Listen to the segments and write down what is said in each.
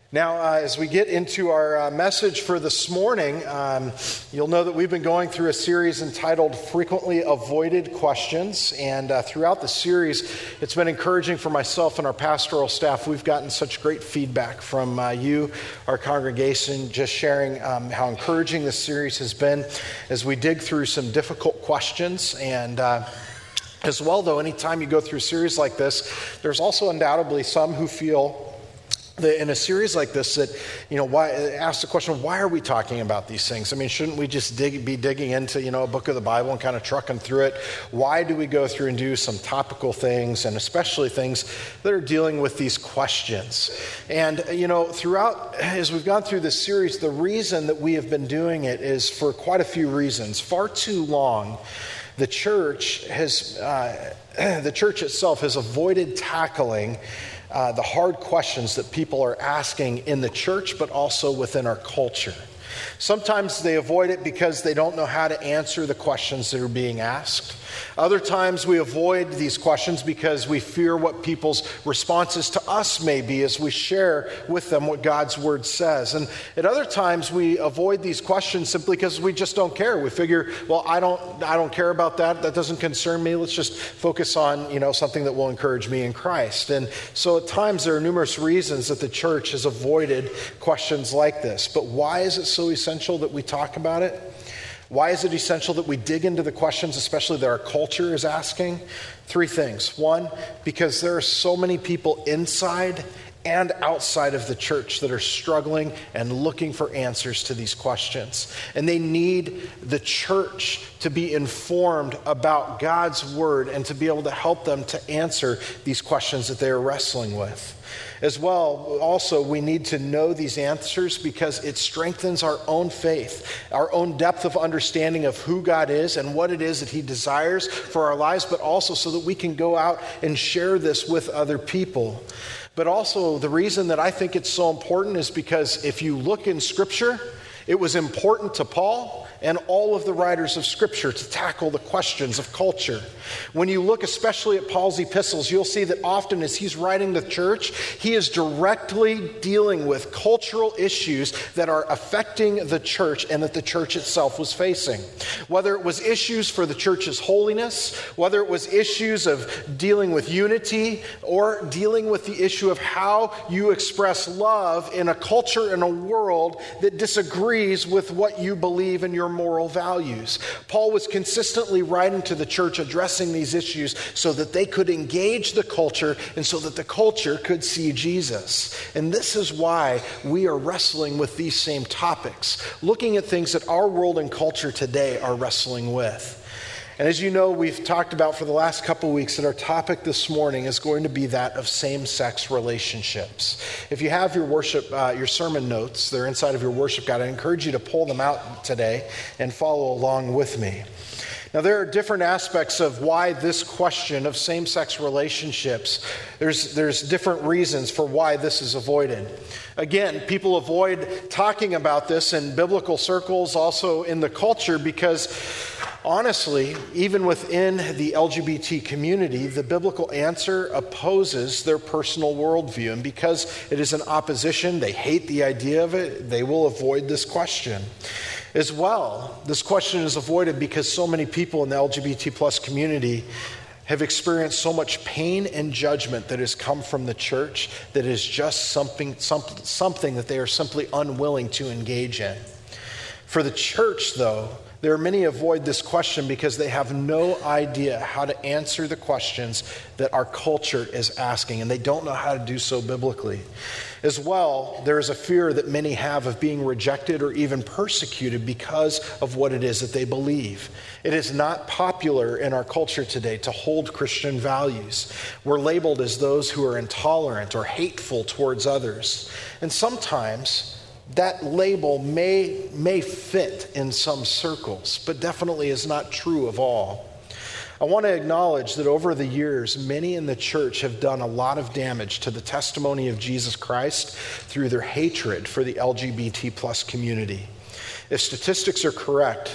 Now, as we get into our message for this morning, you'll know that we've been going through a series entitled Frequently Avoided Questions. And throughout the series, it's been encouraging for myself and our pastoral staff. We've gotten such great feedback from you, our congregation, just sharing how encouraging this series has been as we dig through some difficult questions. And as well, though, anytime you go through a series like this, there's also undoubtedly some who feel that in a series like this that, ask the question, why are we talking about these things? I mean, shouldn't we just be digging into, a book of the Bible and kind of trucking through it? Why do we go through and do some topical things, and especially things that are dealing with these questions? And, throughout, as we've gone through this series, the reason that we have been doing it is for quite a few reasons. Far too long, the church itself has avoided tackling the hard questions that people are asking in the church, but also within our culture. Sometimes they avoid it because they don't know how to answer the questions that are being asked. Other times we avoid these questions because we fear what people's responses to us may be as we share with them what God's Word says. And at other times we avoid these questions simply because we just don't care. We figure, well, I don't care about that. That doesn't concern me. Let's just focus on, something that will encourage me in Christ. And so at times there are numerous reasons that the church has avoided questions like this. But why is it so essential that we talk about it? Why is it essential that we dig into the questions, especially that our culture is asking? Three things. One, because there are so many people inside and outside of the church that are struggling and looking for answers to these questions. And they need the church to be informed about God's Word and to be able to help them to answer these questions that they are wrestling with. As well, also, we need to know these answers because it strengthens our own faith, our own depth of understanding of who God is and what it is that He desires for our lives, but also so that we can go out and share this with other people. But also, the reason that I think it's so important is because if you look in Scripture, it was important to Paul and all of the writers of Scripture to tackle the questions of culture. When you look especially at Paul's epistles, you'll see that often as he's writing the church, he is directly dealing with cultural issues that are affecting the church and that the church itself was facing. Whether it was issues for the church's holiness, whether it was issues of dealing with unity, or dealing with the issue of how you express love in a culture and a world that disagrees with what you believe in your moral values. Paul was consistently writing to the church addressing these issues so that they could engage the culture and so that the culture could see Jesus. And this is why we are wrestling with these same topics, looking at things that our world and culture today are wrestling with. And as you know, we've talked about for the last couple weeks that our topic this morning is going to be that of same-sex relationships. If you have your sermon notes, they're inside of your worship guide. I encourage you to pull them out today and follow along with me. Now, there are different aspects of why this question of same-sex relationships, there's different reasons for why this is avoided. Again, people avoid talking about this in biblical circles, also in the culture, because honestly, even within the LGBT community, the biblical answer opposes their personal worldview. And because it is an opposition, they hate the idea of it, they will avoid this question. As well, this question is avoided because so many people in the LGBT plus community have experienced so much pain and judgment that has come from the church that is just something that they are simply unwilling to engage in. For the church, though, there are many who avoid this question because they have no idea how to answer the questions that our culture is asking, and they don't know how to do so biblically. As well, there is a fear that many have of being rejected or even persecuted because of what it is that they believe. It is not popular in our culture today to hold Christian values. We're labeled as those who are intolerant or hateful towards others. And sometimes that label may fit in some circles, but definitely is not true of all. I want to acknowledge that over the years, many in the church have done a lot of damage to the testimony of Jesus Christ through their hatred for the LGBT plus community. If statistics are correct,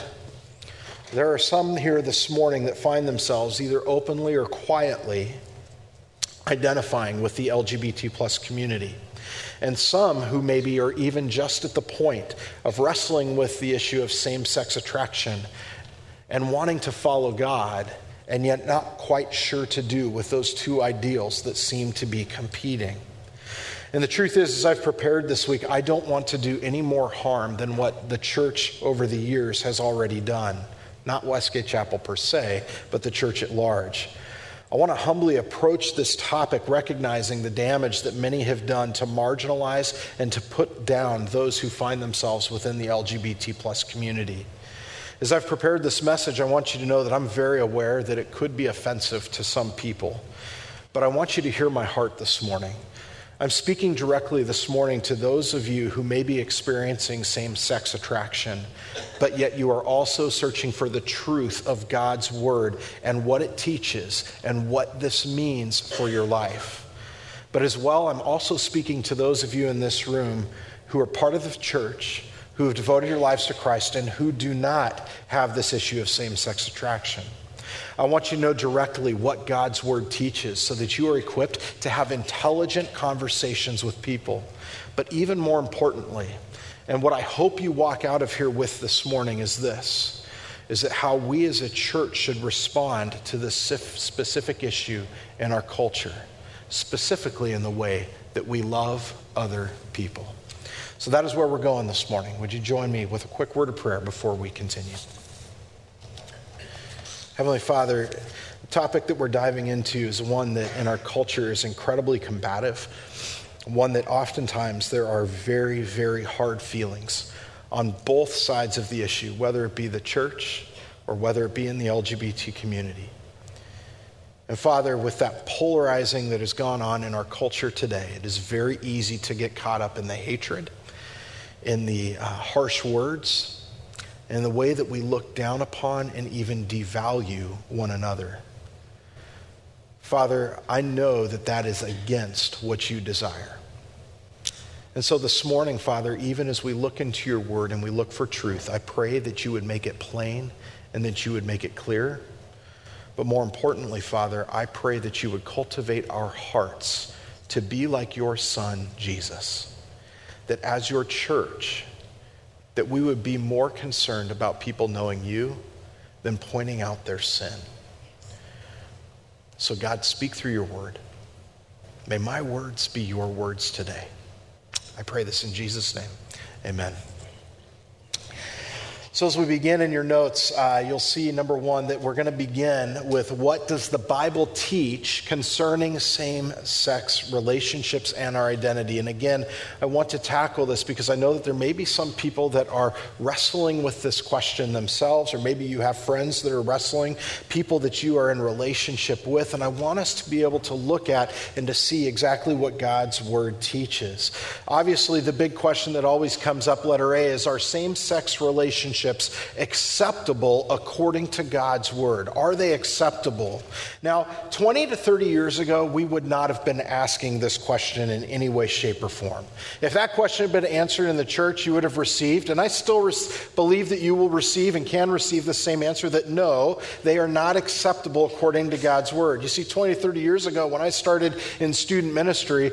there are some here this morning that find themselves either openly or quietly identifying with the LGBT plus community. And some who maybe are even just at the point of wrestling with the issue of same-sex attraction and wanting to follow God, and yet not quite sure to do with those two ideals that seem to be competing. And the truth is, as I've prepared this week, I don't want to do any more harm than what the church over the years has already done. Not Westgate Chapel per se, but the church at large. I want to humbly approach this topic recognizing the damage that many have done to marginalize and to put down those who find themselves within the LGBT plus community. As I've prepared this message, I want you to know that I'm very aware that it could be offensive to some people. But I want you to hear my heart this morning. I'm speaking directly this morning to those of you who may be experiencing same-sex attraction, but yet you are also searching for the truth of God's word and what it teaches and what this means for your life. But as well, I'm also speaking to those of you in this room who are part of the church, who have devoted your lives to Christ and who do not have this issue of same-sex attraction. I want you to know directly what God's word teaches so that you are equipped to have intelligent conversations with people. But even more importantly, and what I hope you walk out of here with this morning is this, is that how we as a church should respond to this specific issue in our culture, specifically in the way that we love other people. So that is where we're going this morning. Would you join me with a quick word of prayer before we continue? Heavenly Father, the topic that we're diving into is one that in our culture is incredibly combative, one that oftentimes there are very, very hard feelings on both sides of the issue, whether it be the church or whether it be in the LGBT community. And Father, with that polarizing that has gone on in our culture today, it is very easy to get caught up in the hatred, in the harsh words, and the way that we look down upon and even devalue one another. Father, I know that that is against what you desire. And so this morning, Father, even as we look into your word and we look for truth, I pray that you would make it plain and that you would make it clear. But more importantly, Father, I pray that you would cultivate our hearts to be like your Son, Jesus. That as your church, that we would be more concerned about people knowing you than pointing out their sin. So God, speak through your word. May my words be your words today. I pray this in Jesus' name. Amen. So as we begin in your notes, you'll see, number one, that we're going to begin with what does the Bible teach concerning same-sex relationships and our identity. And again, I want to tackle this because I know that there may be some people that are wrestling with this question themselves, or maybe you have friends that are wrestling, people that you are in relationship with, and I want us to be able to look at and to see exactly what God's word teaches. Obviously, the big question that always comes up, letter A, is, are same-sex relationships acceptable according to God's word? Are they acceptable? Now, 20 to 30 years ago, we would not have been asking this question in any way, shape, or form. If that question had been answered in the church, you would have received, and I still believe that you will receive and can receive the same answer, that no, they are not acceptable according to God's word. You see, 20 to 30 years ago, when I started in student ministry,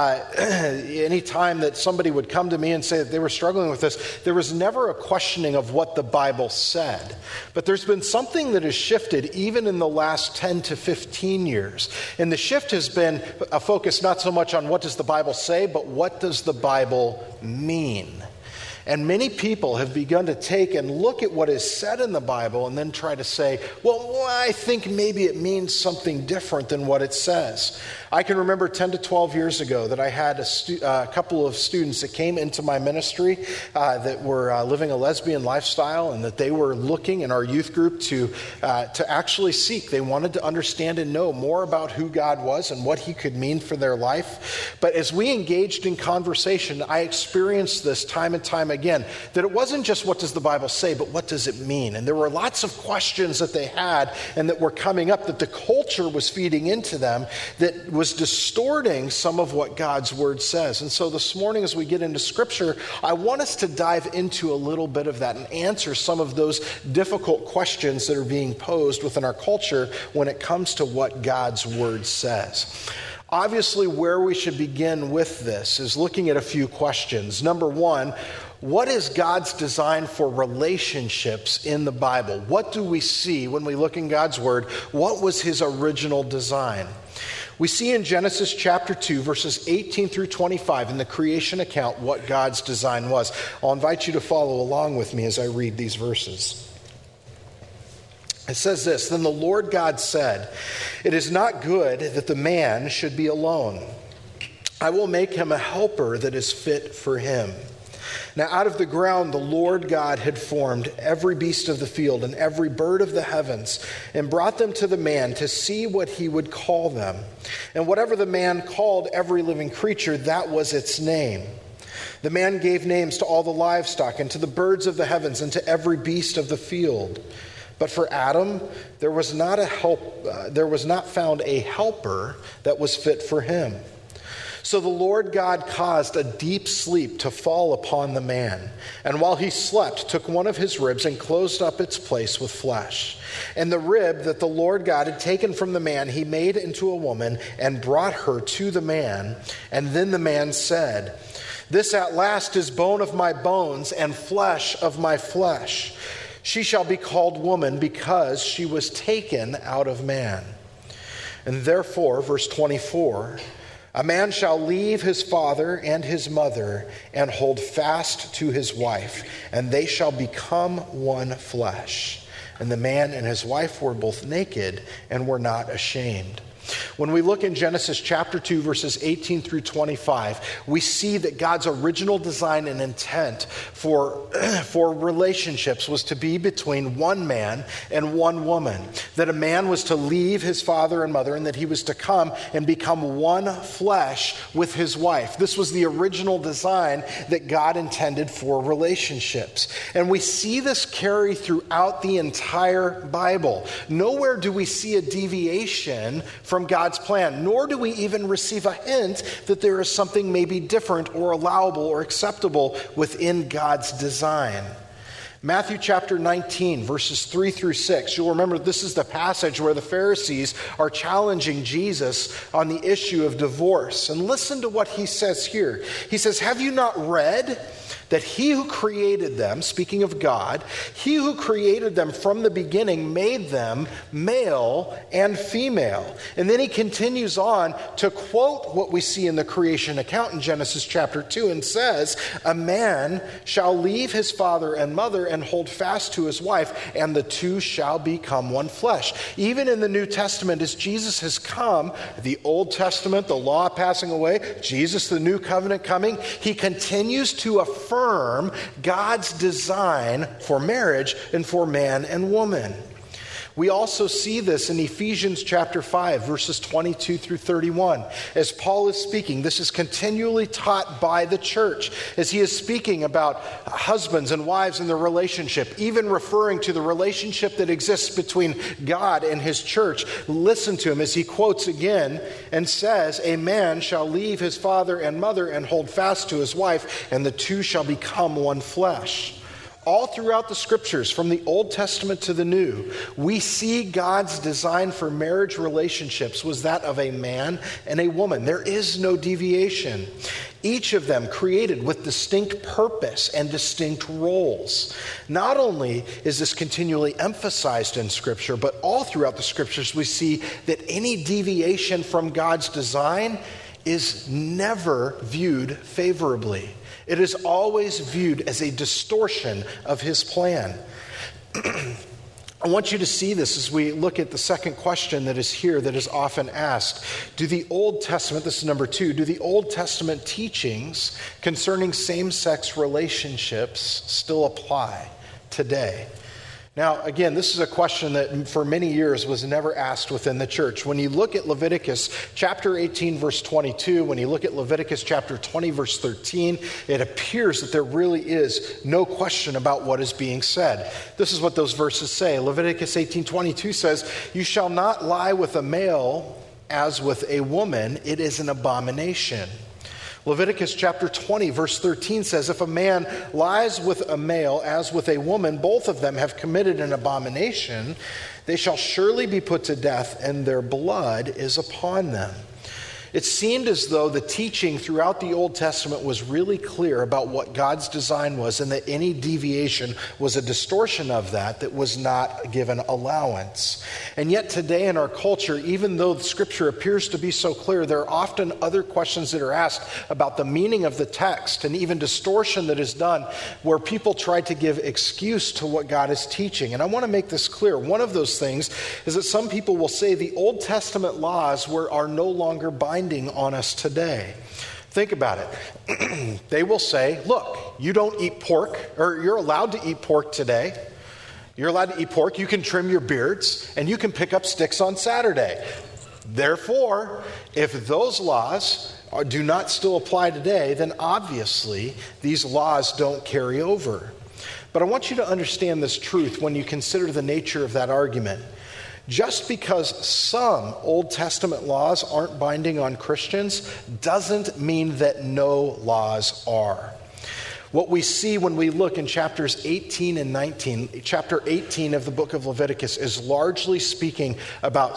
any time that somebody would come to me and say that they were struggling with this, there was never a questioning of what the Bible said. But there's been something that has shifted even in the last 10 to 15 years. And the shift has been a focus not so much on what does the Bible say, but what does the Bible mean? And many people have begun to take and look at what is said in the Bible and then try to say, well, I think maybe it means something different than what it says. I can remember 10 to 12 years ago that I had a couple of students that came into my ministry that were living a lesbian lifestyle, and that they were looking in our youth group to actually seek. They wanted to understand and know more about who God was and what he could mean for their life. But as we engaged in conversation, I experienced this time and time again, that it wasn't just what does the Bible say, but what does it mean? And there were lots of questions that they had and that were coming up that the culture was feeding into them that was distorting some of what God's word says. And so this morning, as we get into scripture, I want us to dive into a little bit of that and answer some of those difficult questions that are being posed within our culture when it comes to what God's word says. Obviously, where we should begin with this is looking at a few questions. Number one, what is God's design for relationships in the Bible? What do we see when we look in God's Word? What was his original design? We see in Genesis chapter 2, verses 18 through 25, in the creation account, what God's design was. I'll invite you to follow along with me as I read these verses. It says this, "Then the Lord God said, 'It is not good that the man should be alone. I will make him a helper that is fit for him.' Now out of the ground the Lord God had formed every beast of the field and every bird of the heavens, and brought them to the man to see what he would call them. And whatever the man called every living creature, that was its name. The man gave names to all the livestock and to the birds of the heavens and to every beast of the field. But for Adam, there was not found a helper that was fit for him. So the Lord God caused a deep sleep to fall upon the man, and while he slept, took one of his ribs and closed up its place with flesh. And the rib that the Lord God had taken from the man, he made into a woman and brought her to the man. And then the man said, 'This at last is bone of my bones and flesh of my flesh. She shall be called woman because she was taken out of man.' And therefore," verse 24, "a man shall leave his father and his mother and hold fast to his wife, and they shall become one flesh. And the man and his wife were both naked and were not ashamed." When we look in Genesis chapter 2, verses 18 through 25, we see that God's original design and intent for relationships was to be between one man and one woman. That a man was to leave his father and mother, and that he was to come and become one flesh with his wife. This was the original design that God intended for relationships. And we see this carry throughout the entire Bible. Nowhere do we see a deviation from God's plan, nor do we even receive a hint that there is something maybe different or allowable or acceptable within God's design. Matthew chapter 19, verses 3 through 6. You'll remember this is the passage where the Pharisees are challenging Jesus on the issue of divorce. And listen to what he says here. He says, "Have you not read that he who created them," speaking of God, "he who created them from the beginning made them male and female." And then he continues on to quote what we see in the creation account in Genesis chapter 2 and says, "A man shall leave his father and mother and hold fast to his wife, and the two shall become one flesh." Even in the New Testament, as Jesus has come, the Old Testament, the law passing away, Jesus, the new covenant coming, he continues to affirm God's design for marriage and for man and woman. We also see this in Ephesians chapter 5, verses 22 through 31. As Paul is speaking, this is continually taught by the church as he is speaking about husbands and wives and their relationship, even referring to the relationship that exists between God and his church. Listen to him as he quotes again and says, "A man shall leave his father and mother and hold fast to his wife, and the two shall become one flesh." All throughout the scriptures, from the Old Testament to the New, we see God's design for marriage relationships was that of a man and a woman. There is no deviation. Each of them created with distinct purpose and distinct roles. Not only is this continually emphasized in Scripture, but all throughout the Scriptures we see that any deviation from God's design is never viewed favorably. It is always viewed as a distortion of his plan. I want you to see this as we look at the second question that is here that is often asked. Do the Old Testament, this is number 2, do the Old Testament teachings concerning same-sex relationships still apply today? Now, again, this is a question that for many years was never asked within the church. When you look at Leviticus chapter 18, verse 22, when you look at Leviticus chapter 20, verse 13, it appears that there really is no question about what is being said. This is what those verses say. Leviticus 18:22 says, "You shall not lie with a male as with a woman. It is an abomination." Leviticus chapter 20, verse 13 says, "If a man lies with a male as with a woman, both of them have committed an abomination. They shall surely be put to death, and their blood is upon them." It seemed as though the teaching throughout the Old Testament was really clear about what God's design was, and that any deviation was a distortion of that was not given allowance. And yet today in our culture, even though the Scripture appears to be so clear, there are often other questions that are asked about the meaning of the text, and even distortion that is done where people try to give excuse to what God is teaching. And I want to make this clear. One of those things is that some people will say the Old Testament laws are no longer binding on us today. Think about it. They will say, look, you don't eat pork, or you're allowed to eat pork today. You're allowed to eat pork. You can trim your beards, and you can pick up sticks on Saturday. Therefore, if those laws do not still apply today, then obviously these laws don't carry over. But I want you to understand this truth when you consider the nature of that argument. Just because some Old Testament laws aren't binding on Christians doesn't mean that no laws are. What we see when we look in chapters 18 and 19, chapter 18 of the book of Leviticus is largely speaking about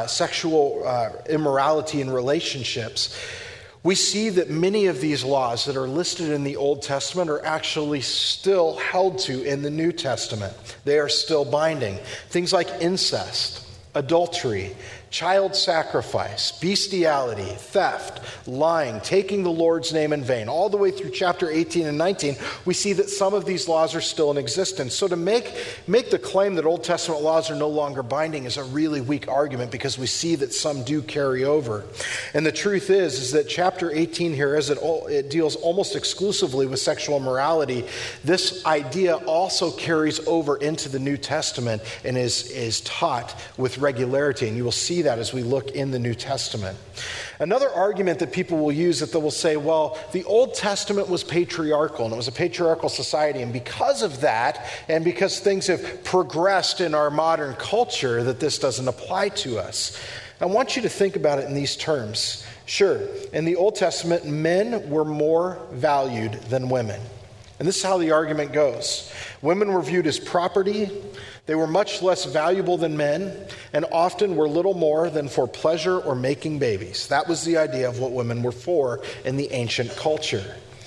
sexual immorality in relationships. We see that many of these laws that are listed in the Old Testament are actually still held to in the New Testament. They are still binding. Things like incest, adultery, child sacrifice, bestiality, theft, lying, taking the Lord's name in vain. All the way through chapter 18 and 19, we see that some of these laws are still in existence. So to make the claim that Old Testament laws are no longer binding is a really weak argument, because we see that some do carry over. And the truth is that chapter 18 here, as it deals almost exclusively with sexual immorality, this idea also carries over into the New Testament and is taught with regularity. And you will see that as we look in the New Testament. Another argument that people will use is that they will say, well, the Old Testament was patriarchal, and it was a patriarchal society, and because of that, and because things have progressed in our modern culture, that this doesn't apply to us. I want you to think about it in these terms. Sure, in the Old Testament, men were more valued than women. And this is how the argument goes. Women were viewed as property. They were much less valuable than men, and often were little more than for pleasure or making babies. That was the idea of what women were for in the ancient culture.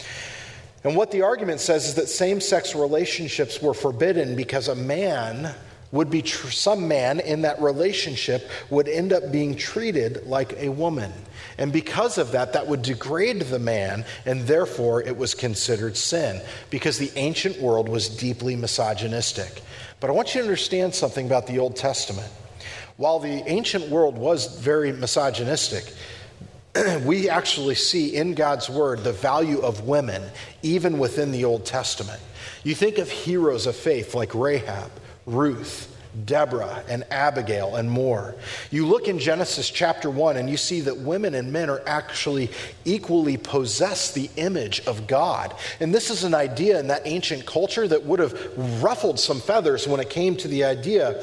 And what the argument says is that same-sex relationships were forbidden because some man in that relationship would end up being treated like a woman. And because of that, that would degrade the man, and therefore it was considered sin, because the ancient world was deeply misogynistic. But I want you to understand something about the Old Testament. While the ancient world was very misogynistic, we actually see in God's word the value of women, even within the Old Testament. You think of heroes of faith like Rahab, Ruth, Deborah, and Abigail, and more. You look in Genesis chapter 1 and you see that women and men are actually equally possess the image of God. And this is an idea in that ancient culture that would have ruffled some feathers when it came to the idea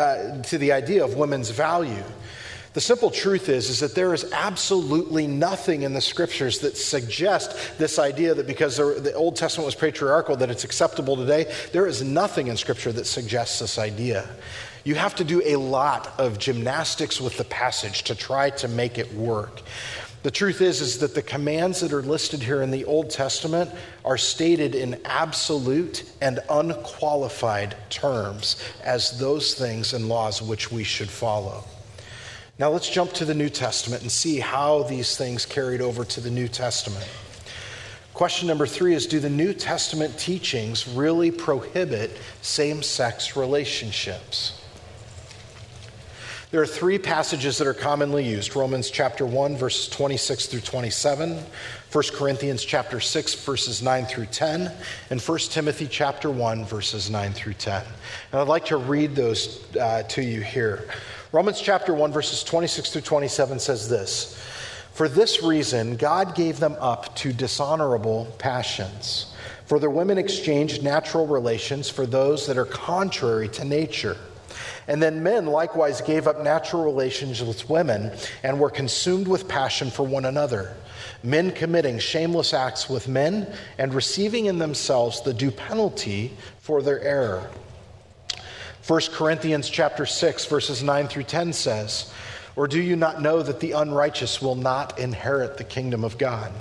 of women's value. The simple truth is that there is absolutely nothing in the scriptures that suggests this idea that because the Old Testament was patriarchal, that it's acceptable today. There is nothing in scripture that suggests this idea. You have to do a lot of gymnastics with the passage to try to make it work. The truth is that the commands that are listed here in the Old Testament are stated in absolute and unqualified terms as those things and laws which we should follow. Now let's jump to the New Testament and see how these things carried over to the New Testament. Question number 3 is, do the New Testament teachings really prohibit same-sex relationships? There are 3 passages that are commonly used. Romans chapter 1, verses 26 through 27, 1 Corinthians chapter 6, verses 9 through 10, and 1 Timothy chapter 1, verses 9 through 10. And I'd like to read those to you here. Romans chapter 1, verses 26 through 27 says this: "For this reason God gave them up to dishonorable passions. For their women exchanged natural relations for those that are contrary to nature. And then men likewise gave up natural relations with women and were consumed with passion for one another, men committing shameless acts with men and receiving in themselves the due penalty for their error." 1 Corinthians chapter 6, verses 9 through 10 says, Or do you not know that the unrighteous will not inherit the kingdom of God?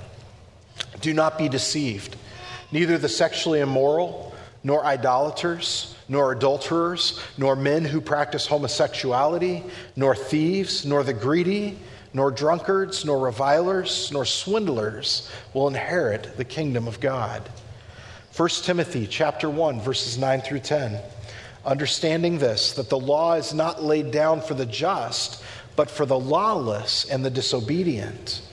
Do not be deceived. Neither the sexually immoral, nor idolaters, nor adulterers, nor men who practice homosexuality, nor thieves, nor the greedy, nor drunkards, nor revilers, nor swindlers will inherit the kingdom of God. 1 Timothy chapter 1, verses 9 through 10. Understanding this, that the law is not laid down for the just, but for the lawless and the disobedient,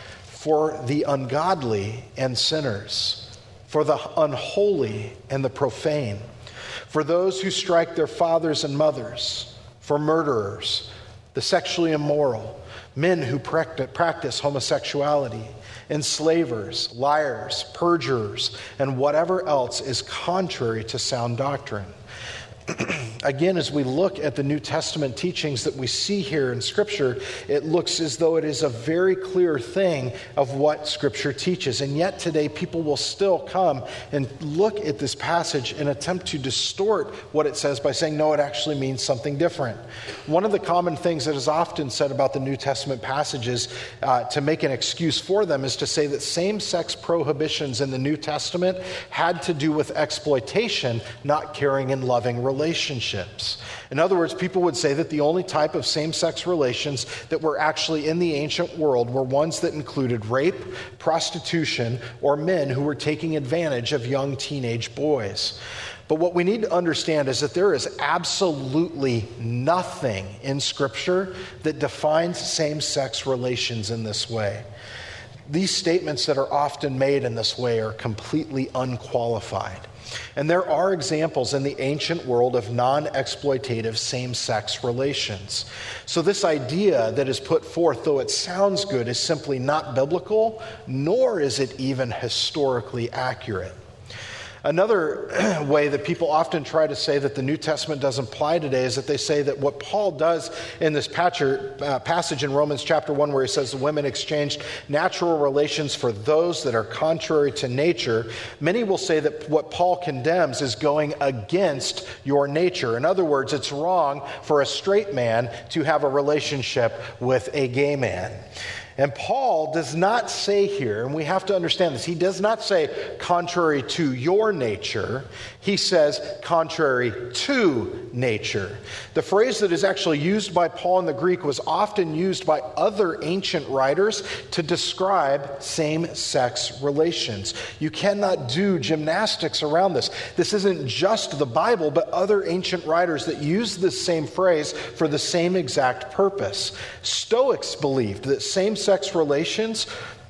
for the ungodly and sinners, for the unholy and the profane, for those who strike their fathers and mothers, for murderers, the sexually immoral, men who practice homosexuality, enslavers, liars, perjurers, and whatever else is contrary to sound doctrine. Again, as we look at the New Testament teachings that we see here in Scripture, it looks as though it is a very clear thing of what Scripture teaches. And yet today, people will still come and look at this passage and attempt to distort what it says by saying, no, it actually means something different. One of the common things that is often said about the New Testament passages to make an excuse for them is to say that same-sex prohibitions in the New Testament had to do with exploitation, not caring and loving relationships. In other words, people would say that the only type of same-sex relations that were actually in the ancient world were ones that included rape, prostitution, or men who were taking advantage of young teenage boys. But what we need to understand is that there is absolutely nothing in Scripture that defines same-sex relations in this way. These statements that are often made in this way are completely unqualified. And there are examples in the ancient world of non-exploitative same-sex relations. So this idea that is put forth, though it sounds good, is simply not biblical, nor is it even historically accurate. Another way that people often try to say that the New Testament doesn't apply today is that they say that what Paul does in this passage in Romans chapter 1 where he says the women exchanged natural relations for those that are contrary to nature, many will say that what Paul condemns is going against your nature. In other words, it's wrong for a straight man to have a relationship with a gay man. And Paul does not say here, and we have to understand this, he does not say contrary to your nature. He says contrary to nature. The phrase that is actually used by Paul in the Greek was often used by other ancient writers to describe same-sex relations. You cannot do gymnastics around this. This isn't just the Bible, but other ancient writers that use this same phrase for the same exact purpose. Stoics believed that same-sex relations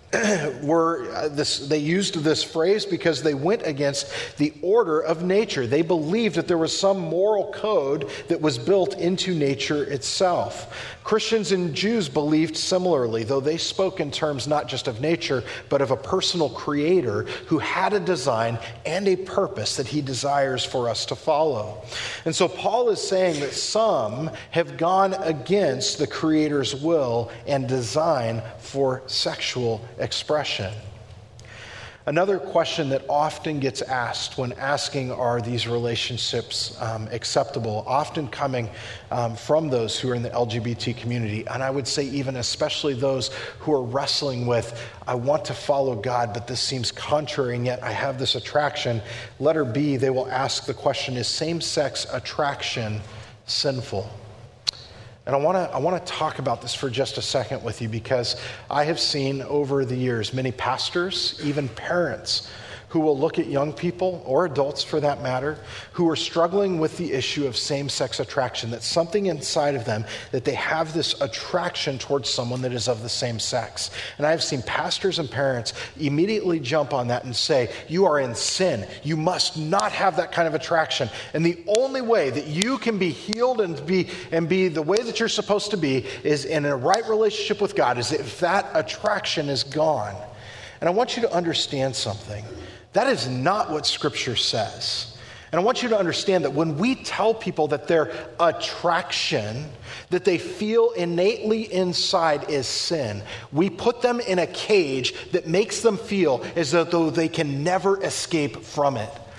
they used this phrase because they went against the order of nature. They believed that there was some moral code that was built into nature itself. Christians and Jews believed similarly, though they spoke in terms not just of nature, but of a personal creator who had a design and a purpose that he desires for us to follow. And so Paul is saying that some have gone against the creator's will and design for sexual expression. Another question that often gets asked when asking are these relationships acceptable, often coming from those who are in the LGBT community, and I would say even especially those who are wrestling with, I want to follow God, but this seems contrary, and yet I have this attraction. Letter B, they will ask the question, is same-sex attraction sinful? And I want to talk about this for just a second with you because I have seen over the years many pastors, even parents, who will look at young people, or adults for that matter, who are struggling with the issue of same-sex attraction, that something inside of them, that they have this attraction towards someone that is of the same sex. And I've seen pastors and parents immediately jump on that and say, you are in sin. You must not have that kind of attraction. And the only way that you can be healed and be the way that you're supposed to be is in a right relationship with God, is if that attraction is gone. And I want you to understand something. That is not what Scripture says. And I want you to understand that when we tell people that their attraction, that they feel innately inside is sin, we put them in a cage that makes them feel as though they can never escape from it.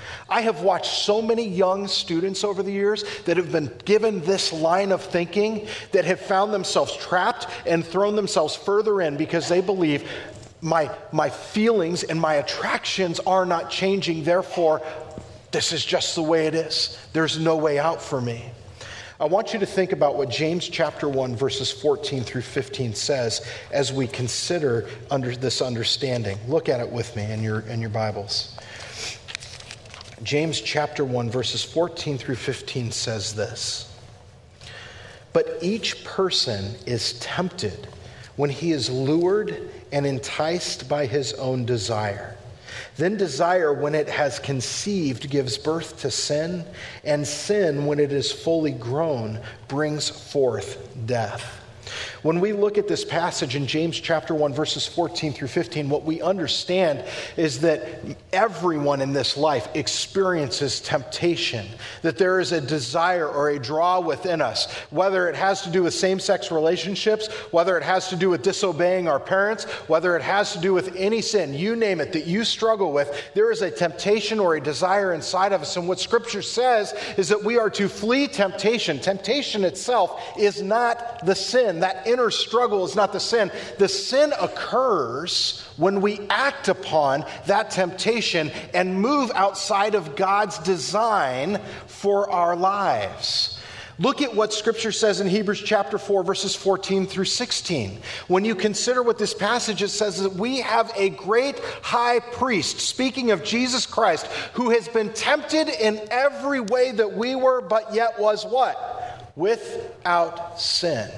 I have watched so many young students over the years that have been given this line of thinking that have found themselves trapped and thrown themselves further in because they believe my feelings and my attractions are not changing, therefore this is just the way it is. There's no way out for me. I want you to think about what James chapter 1 verses 14 through 15 says as we consider under this understanding. Look at it with me in your Bibles. James chapter 1 verses 14 through 15 says this: "But each person is tempted when he is lured and enticed by his own desire. Then desire, when it has conceived, gives birth to sin, and sin, when it is fully grown, brings forth death." When we look at this passage in James chapter 1 verses 14 through 15, what we understand is that everyone in this life experiences temptation, that there is a desire or a draw within us, whether it has to do with same-sex relationships, whether it has to do with disobeying our parents, whether it has to do with any sin, you name it, that you struggle with, there is a temptation or a desire inside of us. And what Scripture says is that we are to flee temptation. Temptation itself is not the sin. That inner struggle is not the sin. The sin occurs when we act upon that temptation and move outside of God's design for our lives. Look at what Scripture says in Hebrews chapter 4, verses 14 through 16. When you consider what this passage it says that we have a great high priest, speaking of Jesus Christ, who has been tempted in every way that we were, but yet was what? Without sin.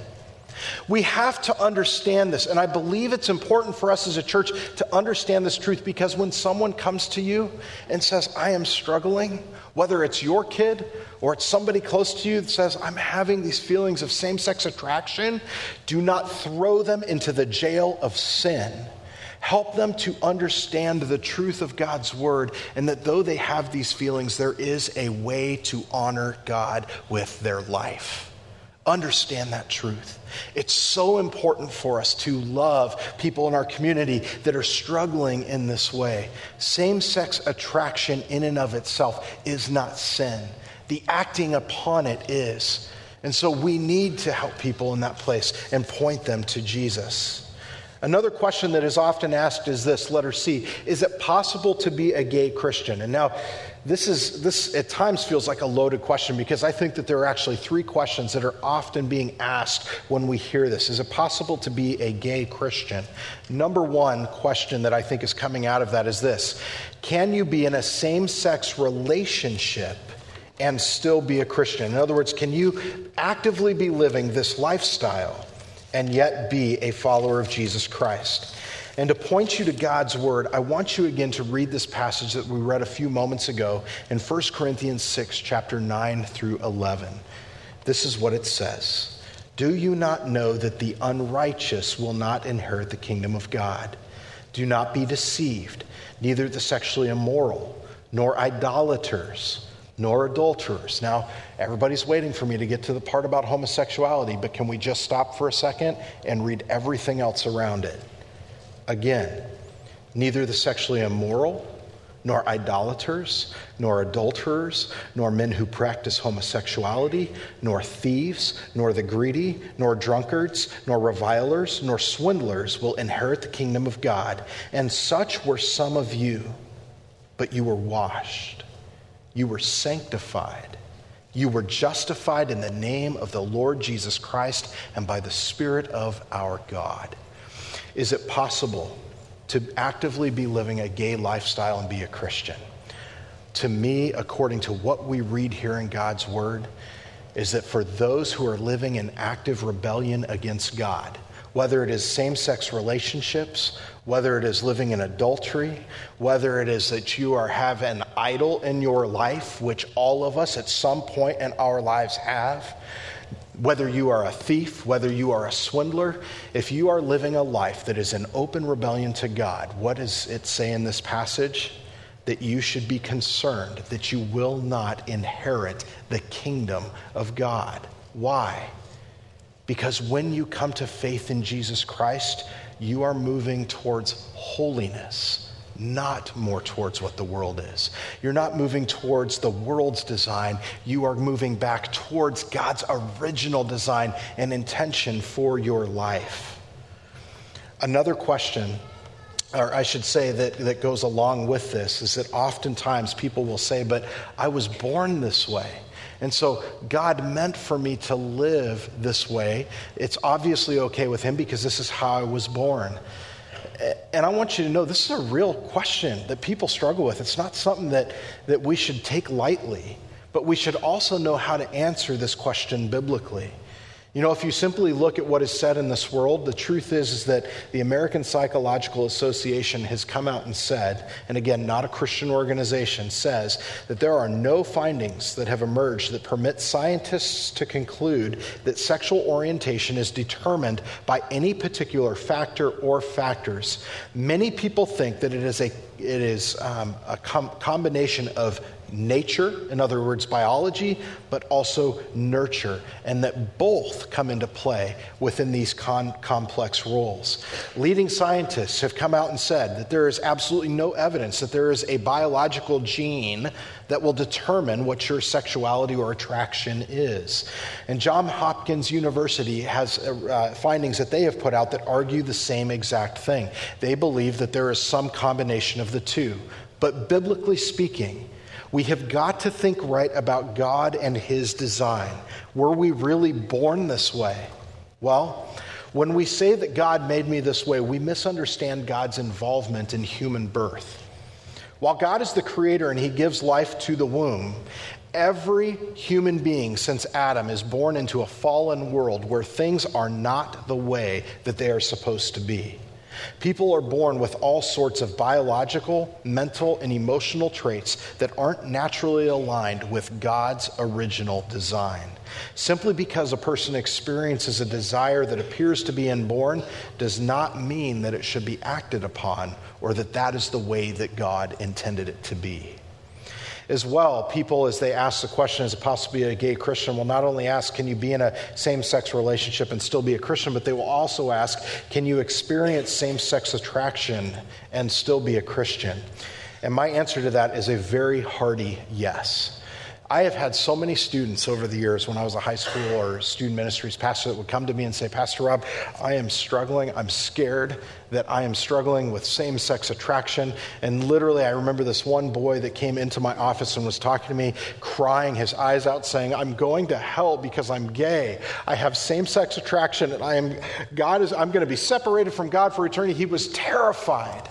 We have to understand this, and I believe it's important for us as a church to understand this truth, because when someone comes to you and says, I am struggling, whether it's your kid or it's somebody close to you that says, I'm having these feelings of same-sex attraction, do not throw them into the jail of sin. Help them to understand the truth of God's word, and that though they have these feelings, there is a way to honor God with their life. Understand that truth. It's so important for us to love people in our community that are struggling in this way. Same-sex attraction in and of itself is not sin. The acting upon it is. And so we need to help people in that place and point them to Jesus. Another question that is often asked is this, letter C: is it possible to be a gay Christian? And now, this at times feels like a loaded question, because I think that there are actually three questions that are often being asked when we hear this. Is it possible to be a gay Christian? Number one question that I think is coming out of that is this: can you be in a same-sex relationship and still be a Christian? In other words, can you actively be living this lifestyle and yet be a follower of Jesus Christ? And to point you to God's word, I want you again to read this passage that we read a few moments ago in 1 Corinthians 6, chapter 9 through 11. This is what it says: "Do you not know that the unrighteous will not inherit the kingdom of God? Do not be deceived, neither the sexually immoral, nor idolaters, nor adulterers." Now, everybody's waiting for me to get to the part about homosexuality, but can we just stop for a second and read everything else around it? Again, neither the sexually immoral, nor idolaters, nor adulterers, nor men who practice homosexuality, nor thieves, nor the greedy, nor drunkards, nor revilers, nor swindlers will inherit the kingdom of God. And such were some of you, but you were washed. You were sanctified. You were justified in the name of the Lord Jesus Christ and by the Spirit of our God. Is it possible to actively be living a gay lifestyle and be a Christian? To me, according to what we read here in God's word, is that for those who are living in active rebellion against God, whether it is same-sex relationships, whether it is living in adultery, whether it is that you have an idol in your life, which all of us at some point in our lives have, whether you are a thief, whether you are a swindler, if you are living a life that is in open rebellion to God, what does it say in this passage? That you should be concerned that you will not inherit the kingdom of God. Why? Because when you come to faith in Jesus Christ, you are moving towards holiness, not more towards what the world is. You're not moving towards the world's design. You are moving back towards God's original design and intention for your life. Another question, or I should say that goes along with this, is that oftentimes people will say, but I was born this way. And so God meant for me to live this way. It's obviously okay with him because this is how I was born. And I want you to know this is a real question that people struggle with. It's not something that we should take lightly, but we should also know how to answer this question biblically. You know, if you simply look at what is said in this world, the truth is that the American Psychological Association has come out and said, and again, not a Christian organization, says that there are no findings that have emerged that permit scientists to conclude that sexual orientation is determined by any particular factor or factors. Many people think that it is a combination of nature, in other words, biology, but also nurture, and that both come into play within these complex roles. Leading scientists have come out and said that there is absolutely no evidence that there is a biological gene that will determine what your sexuality or attraction is. And Johns Hopkins University has findings that they have put out that argue the same exact thing. They believe that there is some combination of the two. But biblically speaking, we have got to think right about God and his design. Were we really born this way? Well, when we say that God made me this way, we misunderstand God's involvement in human birth. While God is the creator and he gives life to the womb, every human being since Adam is born into a fallen world where things are not the way that they are supposed to be. People are born with all sorts of biological, mental, and emotional traits that aren't naturally aligned with God's original design. Simply because a person experiences a desire that appears to be inborn does not mean that it should be acted upon or that that is the way that God intended it to be. As well, people, as they ask the question, is it possible to be a gay Christian, will not only ask, can you be in a same-sex relationship and still be a Christian, but they will also ask, can you experience same-sex attraction and still be a Christian? And my answer to that is a very hearty yes. I have had so many students over the years when I was a high school or student ministries pastor that would come to me and say, Pastor Rob, I am struggling. I'm scared that I am struggling with same-sex attraction. And literally, I remember this one boy that came into my office and was talking to me, crying his eyes out, saying, I'm going to hell because I'm gay. I have same-sex attraction and I'm going to be separated from God for eternity. He was terrified.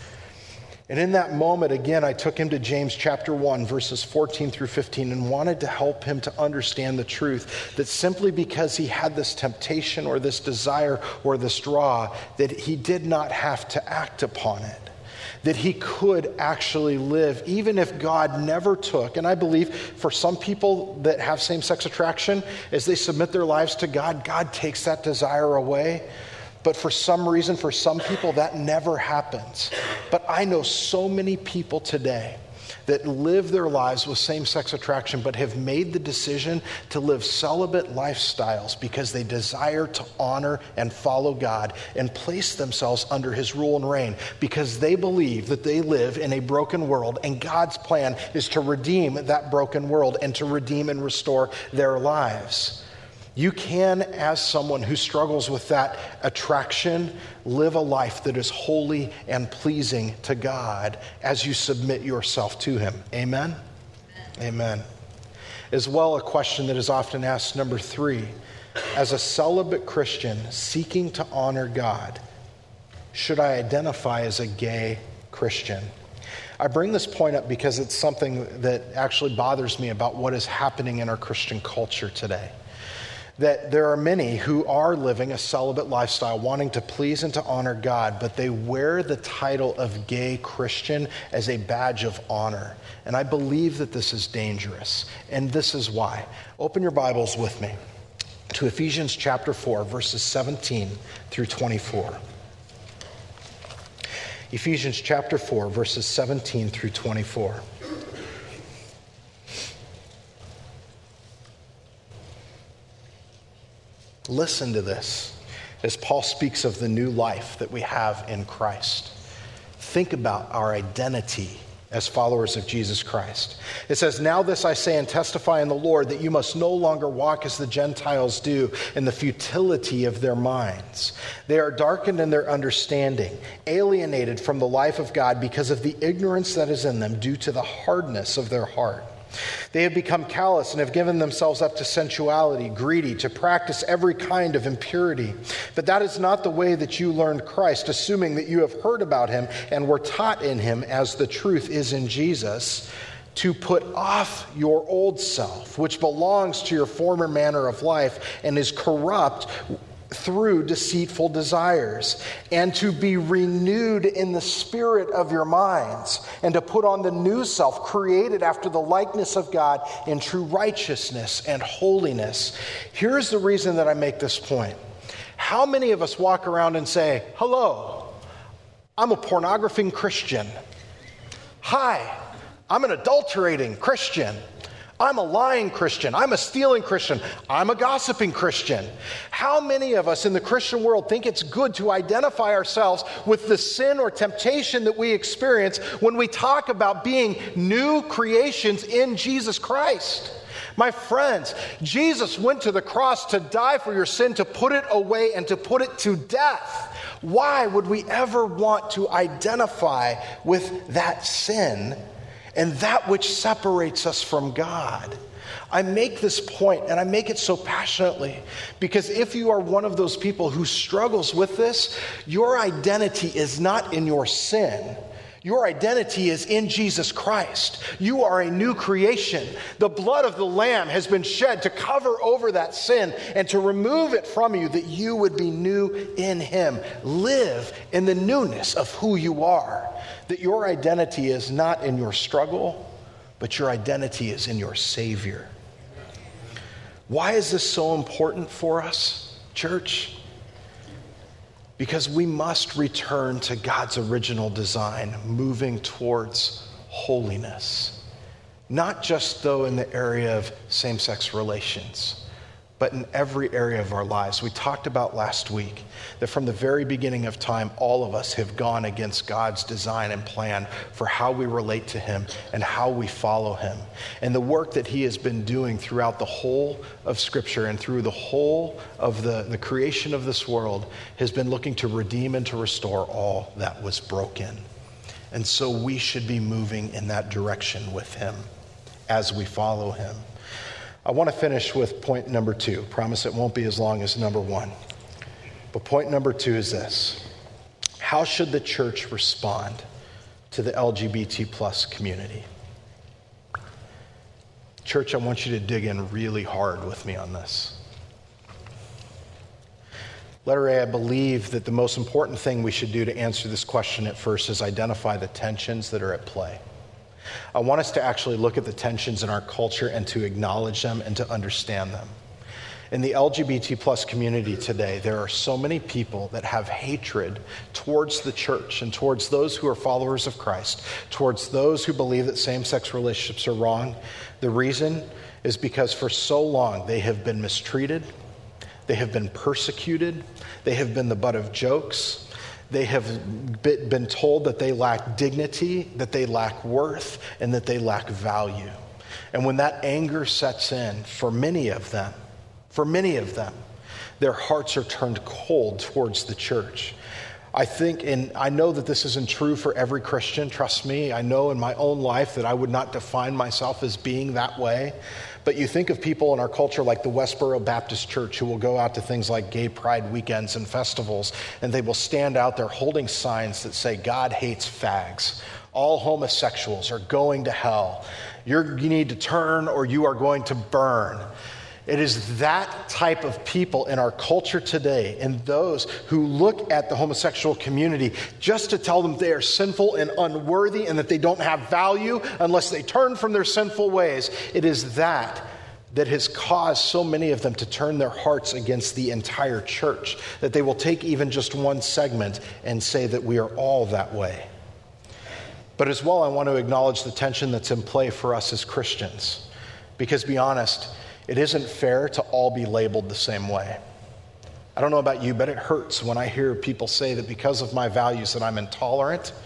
And in that moment, again, I took him to James chapter 1, verses 14 through 15, and wanted to help him to understand the truth that simply because he had this temptation or this desire or this draw, that he did not have to act upon it. That he could actually live, even if God never took. And I believe for some people that have same-sex attraction, as they submit their lives to God, God takes that desire away. But for some reason, for some people, that never happens. But I know so many people today that live their lives with same-sex attraction but have made the decision to live celibate lifestyles because they desire to honor and follow God and place themselves under his rule and reign because they believe that they live in a broken world and God's plan is to redeem that broken world and to redeem and restore their lives. You can, as someone who struggles with that attraction, live a life that is holy and pleasing to God as you submit yourself to him. Amen? Amen. As well, a question that is often asked, number 3, as a celibate Christian seeking to honor God, should I identify as a gay Christian? I bring this point up because it's something that actually bothers me about what is happening in our Christian culture today. That there are many who are living a celibate lifestyle, wanting to please and to honor God, but they wear the title of gay Christian as a badge of honor. And I believe that this is dangerous. And this is why. Open your Bibles with me to Ephesians chapter 4, verses 17 through 24. Ephesians chapter 4, verses 17 through 24. Listen to this as Paul speaks of the new life that we have in Christ. think about our identity as followers of Jesus Christ. It says, "Now this I say and testify in the Lord, that you must no longer walk as the Gentiles do in the futility of their minds. They are darkened in their understanding, alienated from the life of God because of the ignorance that is in them due to the hardness of their heart. They have become callous and have given themselves up to sensuality, greedy, to practice every kind of impurity. But that is not the way that you learned Christ, assuming that you have heard about him and were taught in him as the truth is in Jesus, to put off your old self, which belongs to your former manner of life and is corrupt through deceitful desires, and to be renewed in the spirit of your minds, and to put on the new self, created after the likeness of God in true righteousness and holiness." Here's the reason that I make this point. How many of us walk around and say, "Hello, I'm a pornography Christian. Hi, I'm an adulterating Christian. I'm a lying Christian. I'm a stealing Christian. I'm a gossiping Christian"? How many of us in the Christian world think it's good to identify ourselves with the sin or temptation that we experience when we talk about being new creations in Jesus Christ? My friends, Jesus went to the cross to die for your sin, to put it away and to put it to death. Why would we ever want to identify with that sin and that which separates us from God? I make this point, and I make it so passionately, because if you are one of those people who struggles with this, your identity is not in your sin. Your identity is in Jesus Christ. You are a new creation. The blood of the Lamb has been shed to cover over that sin and to remove it from you, that you would be new in him. Live in the newness of who you are. That your identity is not in your struggle, but your identity is in your Savior. Why is this so important for us, church? Because we must return to God's original design, moving towards holiness. Not just, though, in the area of same-sex relations, but in every area of our lives. We talked about last week that from the very beginning of time, all of us have gone against God's design and plan for how we relate to him and how we follow him. And the work that he has been doing throughout the whole of Scripture and through the whole of the creation of this world has been looking to redeem and to restore all that was broken. And so we should be moving in that direction with him as we follow him. I want to finish with point number 2. Promise it won't be as long as number 1. But point number 2 is this. How should the church respond to the LGBT plus community? Church, I want you to dig in really hard with me on this. Letter A, I believe that the most important thing we should do to answer this question at first is identify the tensions that are at play. I want us to actually look at the tensions in our culture and to acknowledge them and to understand them. In the LGBT plus community today, there are so many people that have hatred towards the church and towards those who are followers of Christ, towards those who believe that same-sex relationships are wrong. The reason is because for so long they have been mistreated, they have been persecuted, they have been the butt of jokes. They have been told that they lack dignity, that they lack worth, and that they lack value. And when that anger sets in, for many of them, their hearts are turned cold towards the church. I think, and I know that this isn't true for every Christian, trust me. I know in my own life that I would not define myself as being that way. But you think of people in our culture like the Westboro Baptist Church who will go out to things like gay pride weekends and festivals, and they will stand out there holding signs that say, "God hates fags. All homosexuals are going to hell. You need to turn or you are going to burn." It is that type of people in our culture today, and those who look at the homosexual community just to tell them they are sinful and unworthy and that they don't have value unless they turn from their sinful ways. It is that has caused so many of them to turn their hearts against the entire church, that they will take even just one segment and say that we are all that way. But as well, I want to acknowledge the tension that's in play for us as Christians. Because, be honest, it isn't fair to all be labeled the same way. I don't know about you, but it hurts when I hear people say that because of my values that I'm intolerant,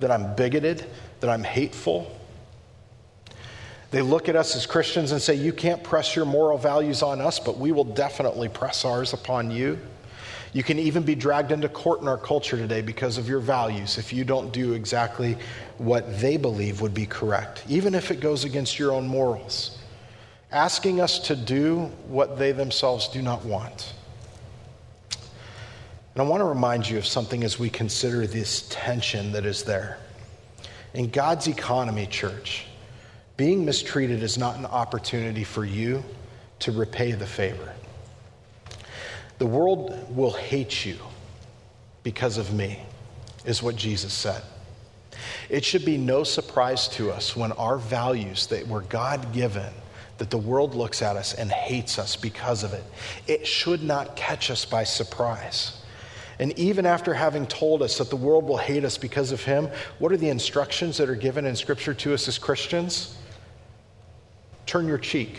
that I'm bigoted, that I'm hateful. They look at us as Christians and say, you can't press your moral values on us, but we will definitely press ours upon you. You can even be dragged into court in our culture today because of your values if you don't do exactly what they believe would be correct, even if it goes against your own morals, asking us to do what they themselves do not want. And I want to remind you of something as we consider this tension that is there. In God's economy, church, being mistreated is not an opportunity for you to repay the favor. The world will hate you because of me, is what Jesus said. It should be no surprise to us when our values that were God-given, that the world looks at us and hates us because of it. It should not catch us by surprise. And even after having told us that the world will hate us because of him, what are the instructions that are given in Scripture to us as Christians? Turn your cheek.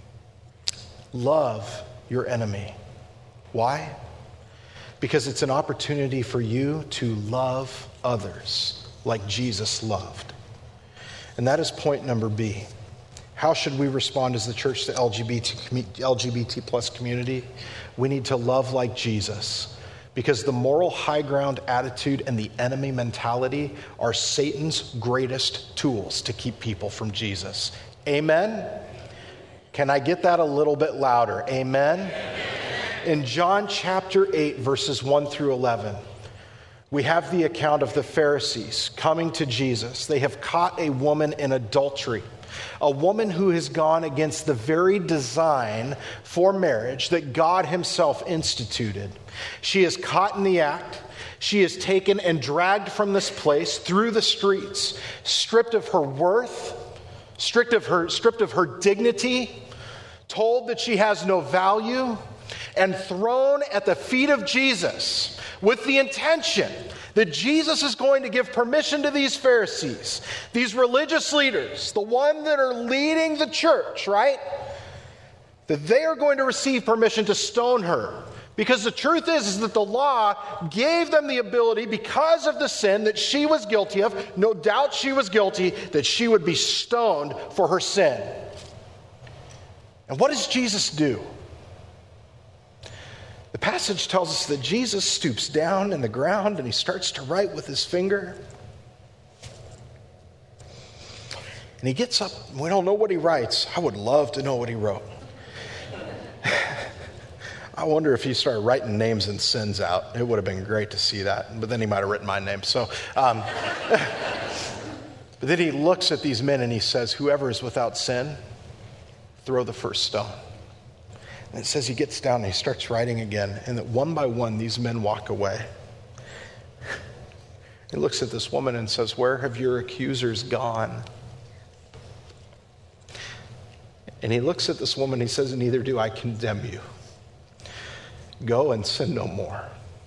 Love your enemy. Why? Because it's an opportunity for you to love others like Jesus loved. And that is point number B. How should we respond as the church to LGBT plus community? We need to love like Jesus. Because the moral high ground attitude and the enemy mentality are Satan's greatest tools to keep people from Jesus. Amen? Can I get that a little bit louder? Amen? In John chapter 8, verses 1 through 11, we have the account of the Pharisees coming to Jesus. They have caught a woman in adultery, a woman who has gone against the very design for marriage that God himself instituted. She is caught in the act. She is taken and dragged from this place through the streets, stripped of her worth, stripped of her dignity, told that she has no value, and thrown at the feet of Jesus with the intention that Jesus is going to give permission to these Pharisees, these religious leaders, the one that are leading the church, right? That they are going to receive permission to stone her. Because the truth is that the law gave them the ability, because of the sin that she was guilty of, no doubt she was guilty, that she would be stoned for her sin. And what does Jesus do? The passage tells us that Jesus stoops down in the ground and he starts to write with his finger. And he gets up. We don't know what he writes. I would love to know what he wrote. I wonder if he started writing names and sins out. It would have been great to see that. But then he might have written my name. But then he looks at these men and he says, whoever is without sin, throw the first stone. And it says he gets down and he starts writing again. And that one by one, these men walk away. He looks at this woman and says, where have your accusers gone? And he looks at this woman and he says, neither do I condemn you. Go and sin no more.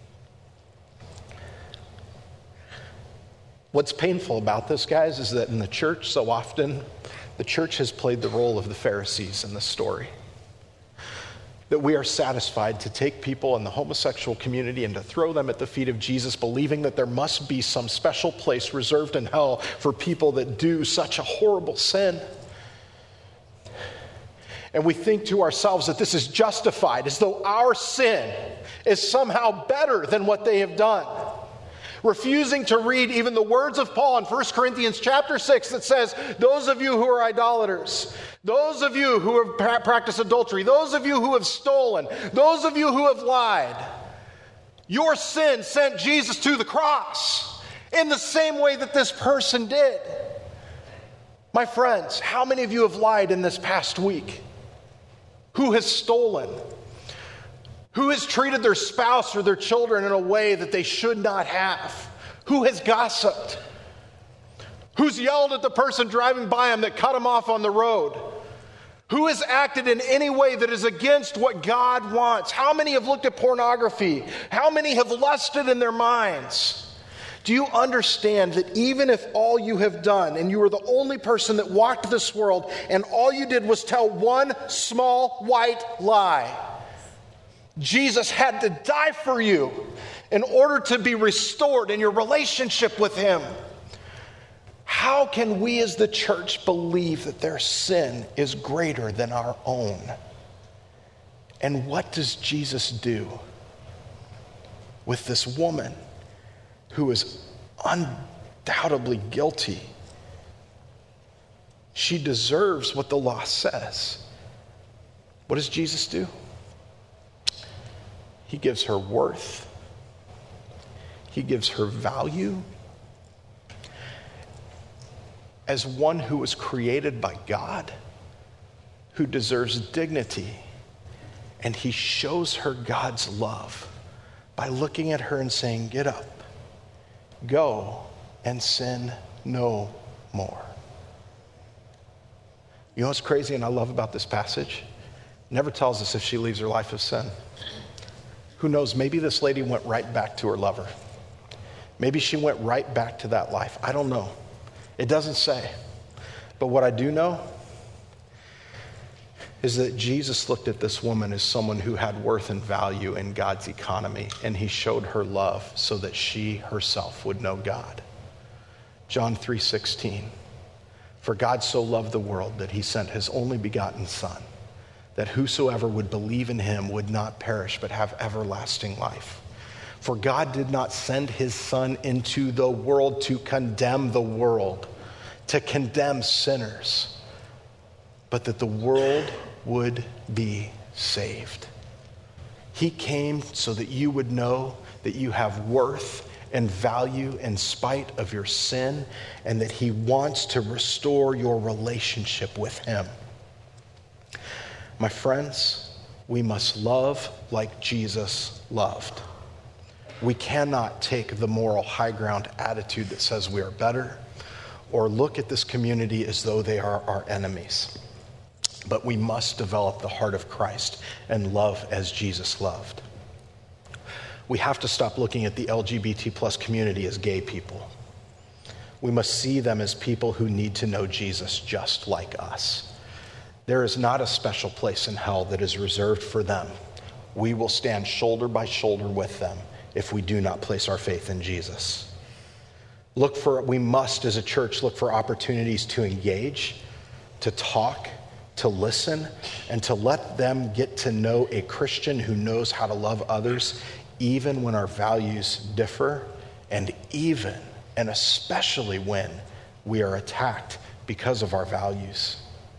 What's painful about this, guys, is that in the church, so often, the church has played the role of the Pharisees in this story. That we are satisfied to take people in the homosexual community and to throw them at the feet of Jesus, believing that there must be some special place reserved in hell for people that do such a horrible sin. And we think to ourselves that this is justified, as though our sin is somehow better than what they have done. Refusing to read even the words of Paul in 1 Corinthians chapter 6 that says, those of you who are idolaters, those of you who have practiced adultery, those of you who have stolen, those of you who have lied, your sin sent Jesus to the cross in the same way that this person did. My friends, how many of you have lied in this past week? Who has stolen? Who has treated their spouse or their children in a way that they should not have? Who has gossiped? Who's yelled at the person driving by them that cut them off on the road? Who has acted in any way that is against what God wants? How many have looked at pornography? How many have lusted in their minds? Do you understand that even if all you have done, and you were the only person that walked this world, and all you did was tell one small white lie, Jesus had to die for you in order to be restored in your relationship with him? How can we as the church believe that their sin is greater than our own? And what does Jesus do with this woman who is undoubtedly guilty? She deserves what the law says. What does Jesus do? He gives her worth. He gives her value. As one who was created by God, who deserves dignity, and he shows her God's love by looking at her and saying, get up, go and sin no more. You know what's crazy and I love about this passage? It never tells us if she leaves her life of sin. Who knows, maybe this lady went right back to her lover. Maybe she went right back to that life. I don't know. It doesn't say. But what I do know is that Jesus looked at this woman as someone who had worth and value in God's economy, and he showed her love so that she herself would know God. John 3:16, for God so loved the world that he sent his only begotten Son, that whosoever would believe in him would not perish but have everlasting life. For God did not send his Son into the world to condemn the world, to condemn sinners, but that the world would be saved. He came so that you would know that you have worth and value in spite of your sin, and that he wants to restore your relationship with him. My friends, we must love like Jesus loved. We cannot take the moral high ground attitude that says we are better, or look at this community as though they are our enemies. But we must develop the heart of Christ and love as Jesus loved. We have to stop looking at the LGBT plus community as gay people. We must see them as people who need to know Jesus just like us. There is not a special place in hell that is reserved for them. We will stand shoulder by shoulder with them if we do not place our faith in Jesus. We must, as a church, look for opportunities to engage, to talk, to listen, and to let them get to know a Christian who knows how to love others, even when our values differ, and even and especially when we are attacked because of our values.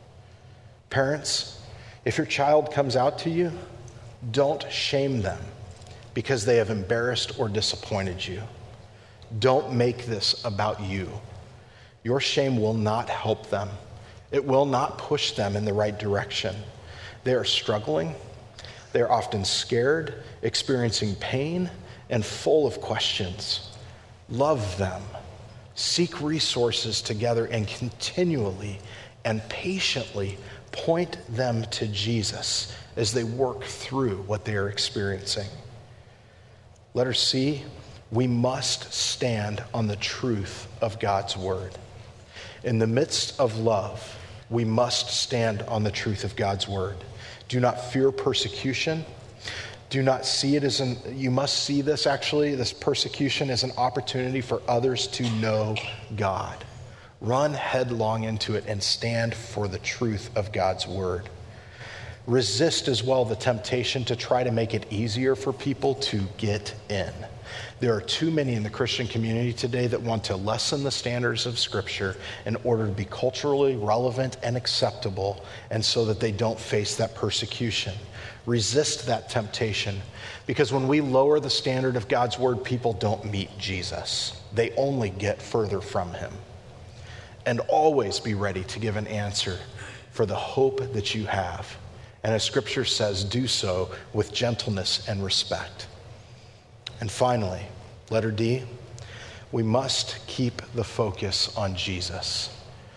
Parents, if your child comes out to you, don't shame them because they have embarrassed or disappointed you. Don't make this about you. Your shame will not help them. It will not push them in the right direction. They are struggling. They are often scared, experiencing pain, and full of questions. Love them. Seek resources together and continually and patiently point them to Jesus as they work through what they are experiencing. Letter C, we must stand on the truth of God's word. In the midst of love, we must stand on the truth of God's word. Do not fear persecution. Do not see it as you must see this persecution as an opportunity for others to know God. Run headlong into it and stand for the truth of God's word. Resist as well the temptation to try to make it easier for people to get in. There are too many in the Christian community today that want to lessen the standards of Scripture in order to be culturally relevant and acceptable, and so that they don't face that persecution. Resist that temptation, because when we lower the standard of God's word, people don't meet Jesus. They only get further from him. And always be ready to give an answer for the hope that you have. And as Scripture says, do so with gentleness and respect. And finally, letter D, we must keep the focus on Jesus.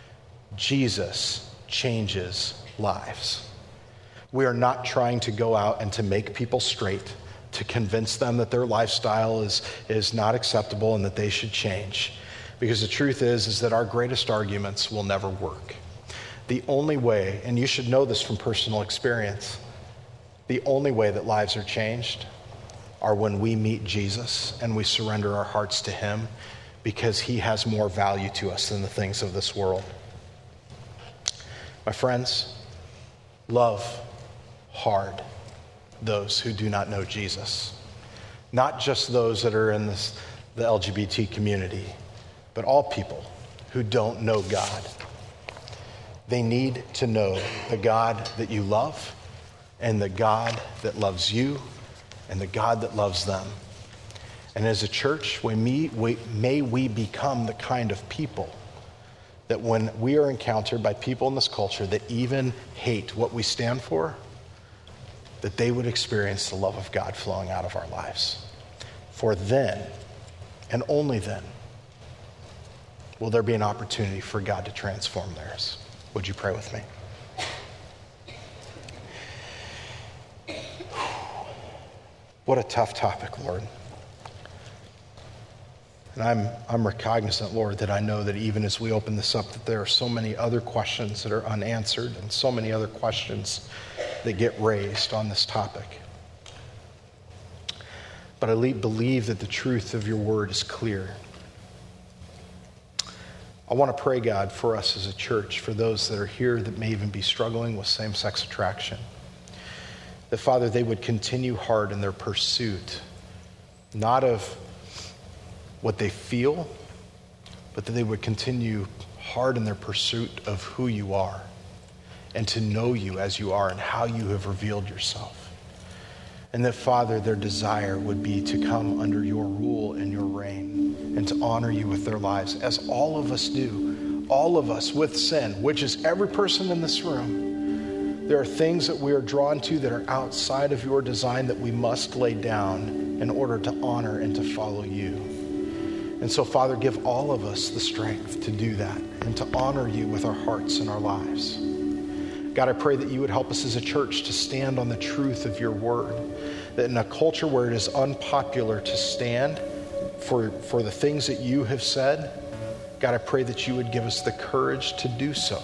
Jesus changes lives. We are not trying to go out and to make people straight, to convince them that their lifestyle is not acceptable and that they should change. Because the truth is that our greatest arguments will never work. The only way, and you should know this from personal experience, the only way that lives are changed are when we meet Jesus and we surrender our hearts to him, because he has more value to us than the things of this world. My friends, love hard those who do not know Jesus. Not just those that are in the LGBT community, but all people who don't know God. They need to know the God that you love, and the God that loves you, and the God that loves them. And as a church, may we become the kind of people that when we are encountered by people in this culture that even hate what we stand for, that they would experience the love of God flowing out of our lives. For then, and only then, will there be an opportunity for God to transform theirs. Would you pray with me? What a tough topic, Lord. And I'm cognizant, Lord, that I know that even as we open this up, that there are so many other questions that are unanswered and so many other questions that get raised on this topic. But I believe that the truth of your word is clear. I want to pray, God, for us as a church, for those that are here that may even be struggling with same-sex attraction. That, Father, they would continue hard in their pursuit, not of what they feel, but that they would continue hard in their pursuit of who you are and to know you as you are and how you have revealed yourself. And that, Father, their desire would be to come under your rule and your reign and to honor you with their lives, as all of us do, all of us with sin, which is every person in this room. There are things that we are drawn to that are outside of your design that we must lay down in order to honor and to follow you. And so, Father, give all of us the strength to do that and to honor you with our hearts and our lives. God, I pray that you would help us as a church to stand on the truth of your word, that in a culture where it is unpopular to stand for the things that you have said, God, I pray that you would give us the courage to do so.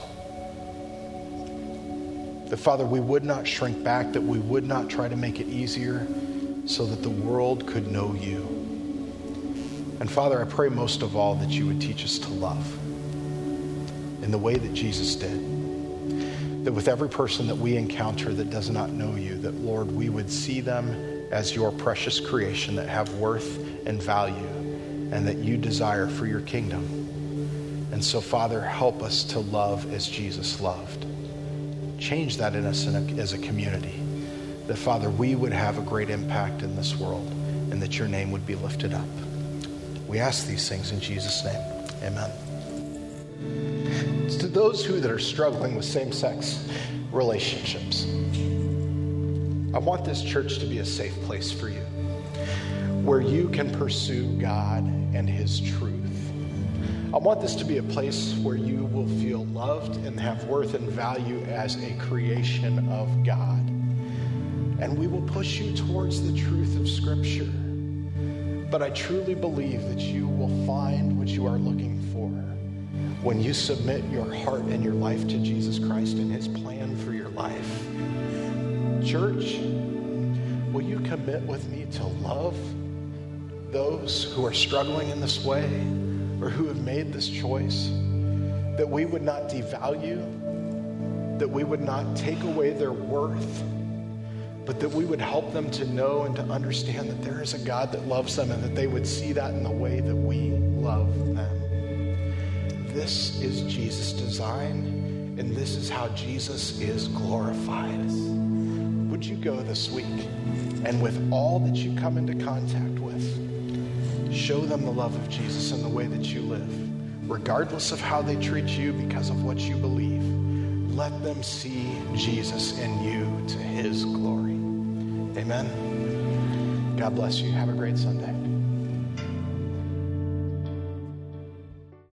That, Father, we would not shrink back, that we would not try to make it easier so that the world could know you. And Father, I pray most of all that you would teach us to love in the way that Jesus did. That with every person that we encounter that does not know you, that, Lord, we would see them as your precious creation that have worth and value and that you desire for your kingdom. And so, Father, help us to love as Jesus loved. Change that in us as a community. That, Father, we would have a great impact in this world and that your name would be lifted up. We ask these things in Jesus' name. Amen. To those that are struggling with same-sex relationships, I want this church to be a safe place for you, where you can pursue God and his truth. I want this to be a place where you will feel loved and have worth and value as a creation of God. And we will push you towards the truth of Scripture. But I truly believe that you will find what you are looking for when you submit your heart and your life to Jesus Christ and his plan for your life. Church, will you commit with me to love those who are struggling in this way or who have made this choice? That we would not devalue, that we would not take away their worth, but that we would help them to know and to understand that there is a God that loves them and that they would see that in the way that we love them. This is Jesus' design, and this is how Jesus is glorified. Would you go this week and with all that you come into contact with, show them the love of Jesus in the way that you live, regardless of how they treat you because of what you believe. Let them see Jesus in you to his glory. Amen. God bless you. Have a great Sunday.